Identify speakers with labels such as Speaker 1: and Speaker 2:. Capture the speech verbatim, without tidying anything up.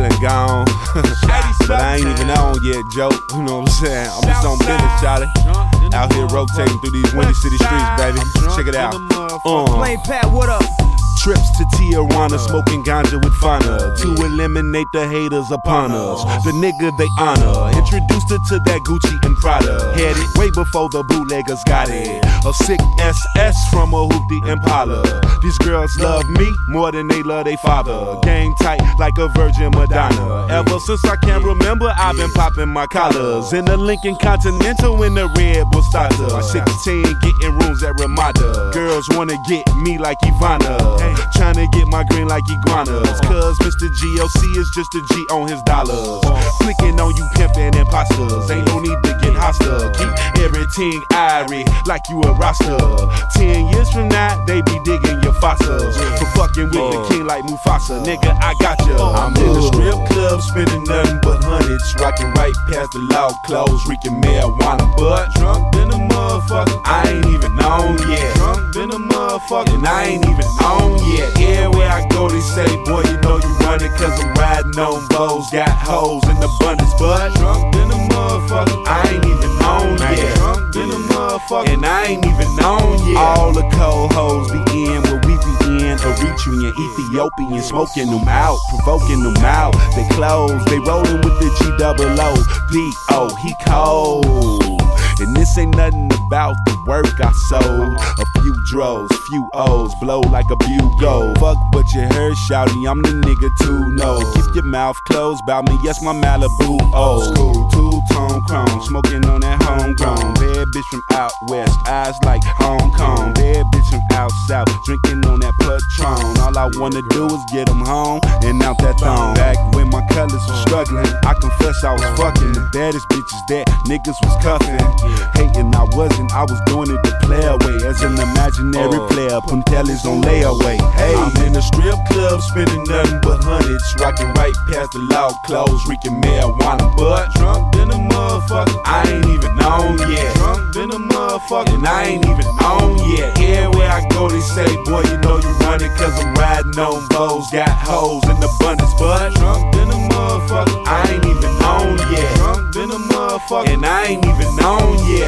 Speaker 1: and gone. But I ain't even on yet, Joe. You know what I'm saying? I'm just on business, Charlie. Out here rotating through these Windy City streets, baby. Check it out. Uh.
Speaker 2: Plain Pat, what up?
Speaker 1: Trips to Tijuana, smoking ganja with fauna to eliminate the haters upon us. The nigga they honor, introduced her to that Gucci and Prada. Had it way before the bootleggers got it. A sick S S from a hoopty Impala. These girls love me more than they love their father. Game tight like a Virgin Madonna. Ever since I can remember, I've been popping my collars in the Lincoln Continental in the red Bustata. sixteen, getting rooms at Ramada. Girls wanna get me like Ivana. Trying to get my green like iguanas. Cause Mister G O C is just a G on his dollars. Flicking on you pimpin' imposters. Ain't no need to get hostile. Keep everything irie like you a roster. Ten years from now, they be digging your fossils. For fucking with the king like Mufasa. Nigga, I got ya. I'm in the strip club, spending nothing but hundreds. Rocking right past the law clothes, reeking marijuana. But drunk than a motherfucker, I ain't even on yet. Drunk than a motherfucker, and I ain't even on yet. Everywhere I go, they say, boy, you know you running, cause I'm riding on bows. Got hoes in abundance, but drunk than a motherfucker, I ain't even on yet. Drunk than a motherfucker, and I ain't even on yet. All the cold hoes be in where we be in. Eritrean, Ethiopian, smoking them out, provoking them out. They close, they rolling with the G double O. D O, he cold. And this ain't nothing about the work I sold. A few dros, few O's, blow like a bugle. Fuck what you heard, shouty, I'm the nigga too, no. Keep your mouth closed about me, yes, my Malibu old school. Two-tone chrome, smoking on that homegrown. Bad bitch from out west, eyes like Hong Kong. Bad bitch from out south, drinking on that Patron. All I wanna do is get them home and out that thong. Back when my colors were struggling, I confess I was fucking the baddest bitches that niggas was cuffing. Hating I wasn't, I was doing it to play away. As an imaginary player, Puntelis on layaway. Hey, I'm in the strip club, spending nothing but hundreds. Rocking right past the law clothes, reeking marijuana. But drunk than a motherfucker, I ain't even on yet. Drunk than a motherfucker, and I ain't even on yet. Everywhere I go, they say, boy, you know you running, cause I'm riding on bows. Got hoes in abundance, but drunk than a motherfucker, I ain't even on yet. Drunk than a motherfucker, and I ain't even on yet.